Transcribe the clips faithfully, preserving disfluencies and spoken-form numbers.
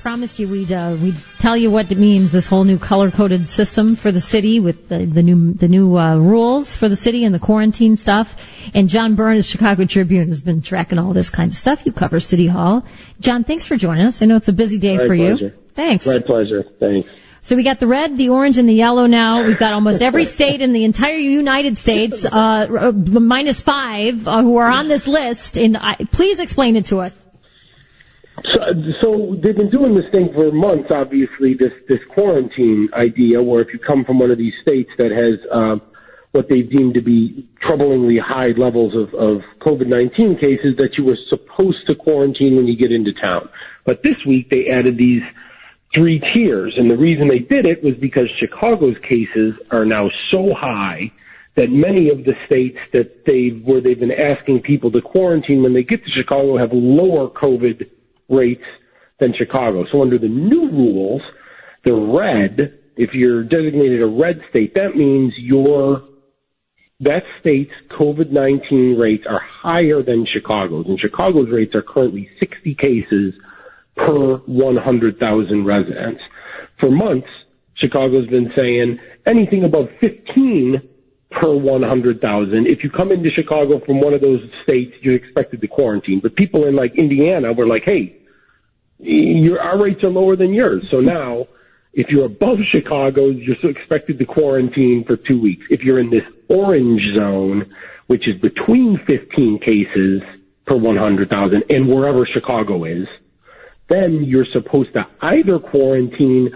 Promised you we'd uh, we'd tell you what it means, this whole new color-coded system for the city with the, the new the new uh, rules for the city and the quarantine stuff. And John Byrne of Chicago Tribune has been tracking all this kind of stuff. You cover City Hall. John, thanks for joining us. I know it's a busy day My for pleasure. you. Thanks. My pleasure. Thanks. So we got the red, the orange, and the yellow now. We've got almost every state in the entire United States, uh, minus five, uh, who are on this list. And I, please explain it to us. So, so they've been doing this thing for months, obviously, this, this quarantine idea, where if you come from one of these states that has uh, what they've deemed to be troublingly high levels of, of COVID nineteen cases, that you were supposed to quarantine when you get into town. But this week they added these three tiers, and the reason they did it was because Chicago's cases are now so high that many of the states that they where they've been asking people to quarantine when they get to Chicago have lower COVID rates than Chicago. So under the new rules, the red, if you're designated a red state, that means your that state's COVID nineteen rates are higher than Chicago's, and Chicago's rates are currently sixty cases per one hundred thousand residents. For months, Chicago's been saying anything above fifteen per one hundred thousand. If you come into Chicago from one of those states, you're expected to quarantine. But people in like Indiana were like, hey, your, our rates are lower than yours. So now, if you're above Chicago, you're so expected to quarantine for two weeks. If you're in this orange zone, which is between fifteen cases per one hundred thousand and wherever Chicago is, then you're supposed to either quarantine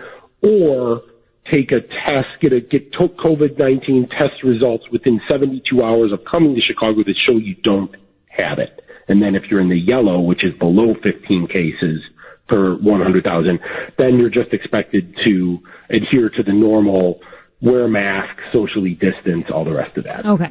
or take a test, get a get COVID nineteen test results within seventy-two hours of coming to Chicago that show you don't have it. And then if you're in the yellow, which is below fifteen cases per one hundred thousand, then you're just expected to adhere to the normal wear masks, socially distance, all the rest of that. Okay.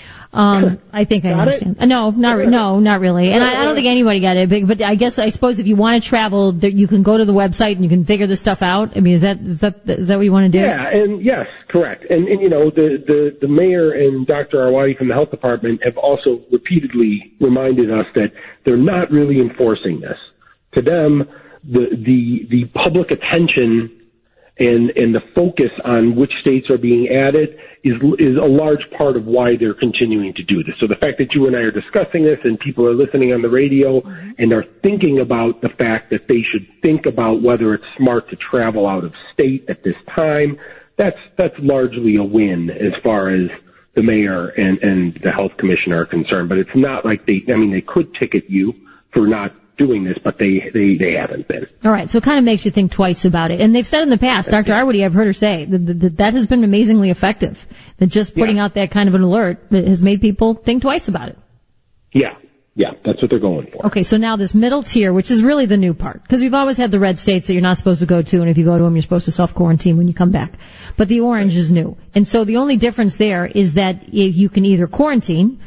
Um, I think I got understand. It? No, not re- no, not really. And I, I don't think anybody got it. But, but I guess I suppose if you want to travel, that you can go to the website and you can figure this stuff out. I mean, is that is that is that what you want to do? Yeah, and yes, correct. And, and you know, the, the the mayor and Doctor Arwady from the health department have also repeatedly reminded us that they're not really enforcing this. To them, the the the public attention and and the focus on which states are being added is is a large part of why they're continuing to do this. So the fact that you and I are discussing this and people are listening on the radio and are thinking about the fact that they should think about whether it's smart to travel out of state at this time, that's that's largely a win as far as the mayor and, and the health commissioner are concerned. But it's not like they, I mean, they could ticket you for not doing this, but they, they, they haven't been. All right, so it kind of makes you think twice about it. And they've said in the past, Doctor Arwady, I've heard her say, that, that that has been amazingly effective. That just putting yeah. out that kind of an alert has made people think twice about it. Yeah, yeah, that's what they're going for. Okay, so now this middle tier, which is really the new part, because we've always had the red states that you're not supposed to go to, and if you go to them, you're supposed to self-quarantine when you come back. But the orange is new. And so the only difference there is that you can either quarantine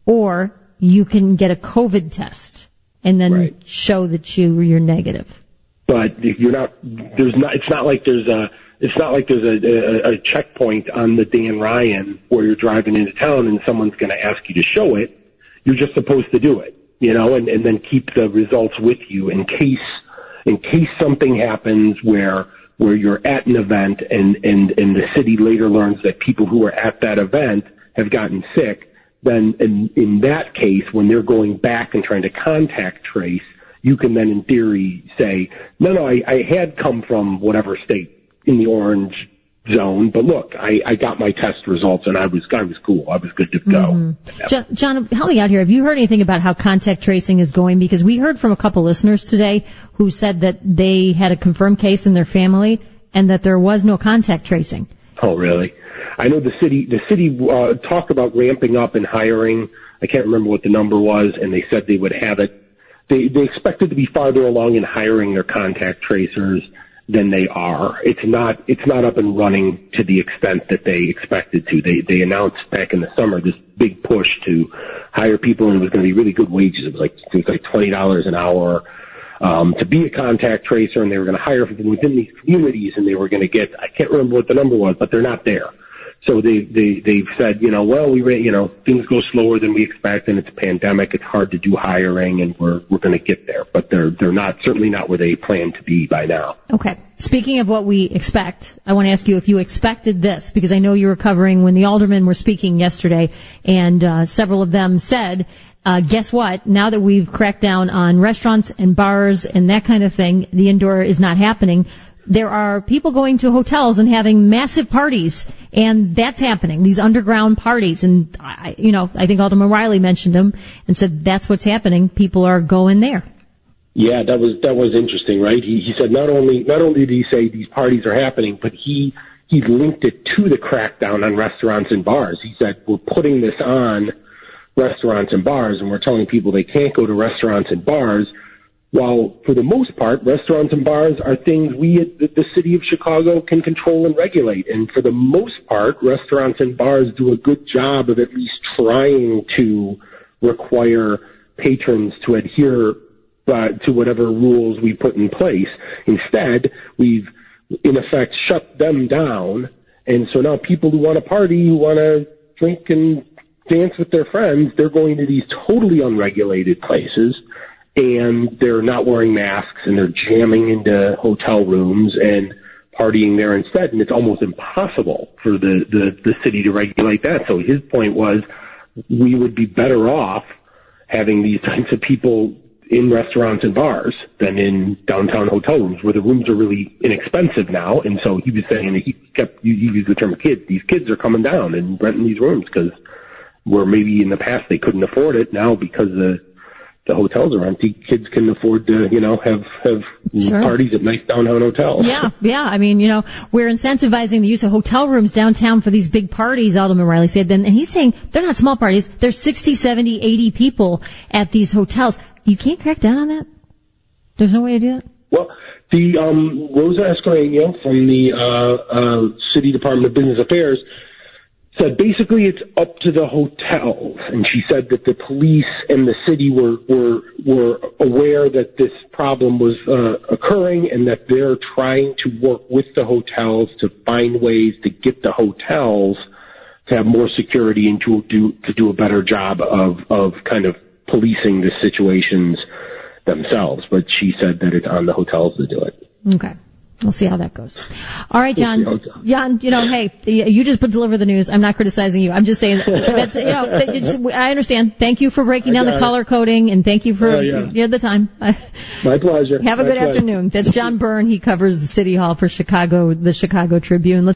or you can get a COVID test and then right. show that you you're negative. But you're not. There's not. It's not like there's a. It's not like there's a, a, a checkpoint on the Dan Ryan where you're driving into town and someone's going to ask you to show it. You're just supposed to do it, you know, and, and then keep the results with you in case in case something happens where where you're at an event and and and the city later learns that people who are at that event have gotten sick. Then in, in that case, when they're going back and trying to contact trace, you can then in theory say, no, no, I, I had come from whatever state in the orange zone, but look, I, I got my test results and I was I was cool. I was good to go. Mm-hmm. John, John, help me out here. Have you heard anything about how contact tracing is going? Because we heard from a couple listeners today who said that they had a confirmed case in their family and that there was no contact tracing. Oh, really? I know the city, the city, uh, talked about ramping up and hiring. I can't remember what the number was, and they said they would have it. They, they expected to be farther along in hiring their contact tracers than they are. It's not, it's not up and running to the extent that they expected to. They, they announced back in the summer this big push to hire people, and it was going to be really good wages. It was like, it was like twenty dollars an hour. Um, to be a contact tracer, and they were going to hire from within these communities, and they were going to get, I can't remember what the number was, but they're not there. So they, they, they've said, you know, well, we, you know, things go slower than we expect and it's a pandemic. It's hard to do hiring and we're, we're going to get there, but they're, they're not, certainly not where they plan to be by now. Okay. Speaking of what we expect, I want to ask you if you expected this, because I know you were covering when the aldermen were speaking yesterday and, uh, several of them said, uh, guess what? Now that we've cracked down on restaurants and bars and that kind of thing, the indoor is not happening. There are people going to hotels and having massive parties, and that's happening, these underground parties. And, I, you know, I think Alderman Riley mentioned them and said that's what's happening. People are going there. Yeah, that was that was interesting, right? He, he said not only not only did he say these parties are happening, but he he linked it to the crackdown on restaurants and bars. He said we're putting this on restaurants and bars, and we're telling people they can't go to restaurants and bars. While for the most part, restaurants and bars are things we at the city of Chicago can control and regulate. And for the most part, restaurants and bars do a good job of at least trying to require patrons to adhere uh, to whatever rules we put in place. Instead, we've in effect shut them down. And so now people who want to party, who want to drink and dance with their friends, they're going to these totally unregulated places. And they're not wearing masks, and they're jamming into hotel rooms and partying there instead. And it's almost impossible for the, the, the city to regulate that. So his point was we would be better off having these types of people in restaurants and bars than in downtown hotel rooms, where the rooms are really inexpensive now. And so he was saying that he kept, you used the term kids. These kids are coming down and renting these rooms because where maybe in the past they couldn't afford it, now because the the hotels are empty, kids can afford to, you know, have, have sure. parties at nice downtown hotels. Yeah, yeah. I mean, you know, we're incentivizing the use of hotel rooms downtown for these big parties, Alderman Riley said. Then, and he's saying they're not small parties. There's sixty, seventy, eighty people at these hotels. You can't crack down on that? There's no way to do that? Well, the, um, Rosa Escareno from the, uh, uh, City Department of Business Affairs said basically it's up to the hotels, and she said that the police and the city were were were aware that this problem was uh, occurring, and that they're trying to work with the hotels to find ways to get the hotels to have more security and to do to do a better job of of kind of policing the situations themselves. But she said that it's on the hotels to do it. Okay. We'll see how that goes. All right, John. John, you know, hey, you just put deliver the news. I'm not criticizing you. I'm just saying that's, you know, just, I understand. Thank you for breaking down the color coding, and thank you for uh, yeah. you had the time. My pleasure. Have a My good pleasure. afternoon. That's John Byrne. He covers the City Hall for Chicago, the Chicago Tribune. Let's